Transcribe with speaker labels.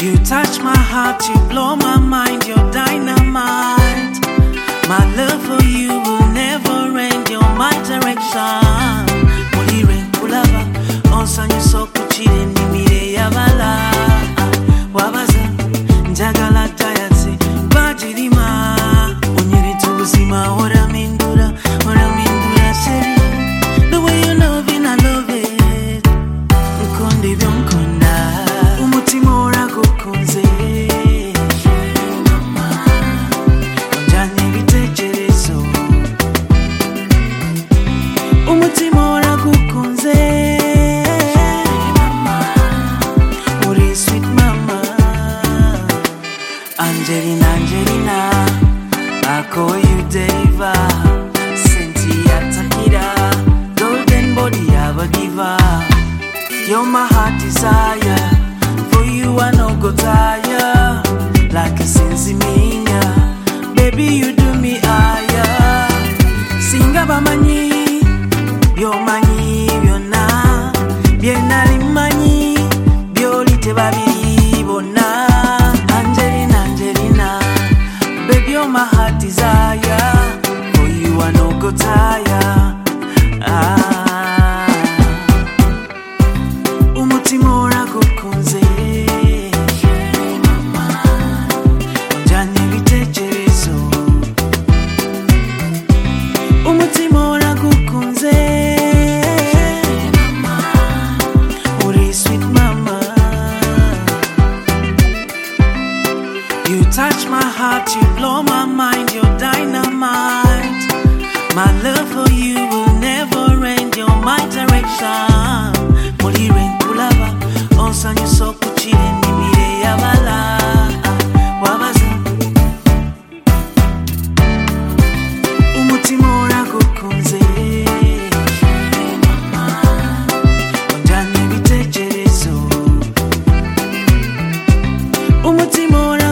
Speaker 1: You touch my heart, you blow my mind, you're dynamite. My love for you will never end, you're my direction. Mulire kulaba, onsanyu sokuchire nimire yabala. Wabaza, njagala tayatse, bajirima. Onyeri tubuzima, ora mindura seri. The way you love it, I love it. Nkonde byonkonda, umutima ora gukunze. Onjanye bitekerezo, umutima ora gukunze. Uri sweet mama, Angelina, Angelina, I call you Deva. Cynthia Takira, golden body have a giver. You're my heart desire. For you I no go tire. Like a sensiminya, baby you do me higher. Singa bamanyi, yo manyi byonna. Bienali manyi, byoli tebabiri bonna. Angelina, Angelina, baby you're my heart desire. For you I no go tire. Umutima ora gukunze. Onjanye bitekerezo, umutima ora gukunze. Uri sweet mama. You touch my heart, you blow my mind, you're dynamite. My love for you will never end, you're my direction. Mulire kulaba, onsanyu sokuchire nimire yabala. Wabaza, umutima ora gukunze. Onjanye bitekerezo, umutima ora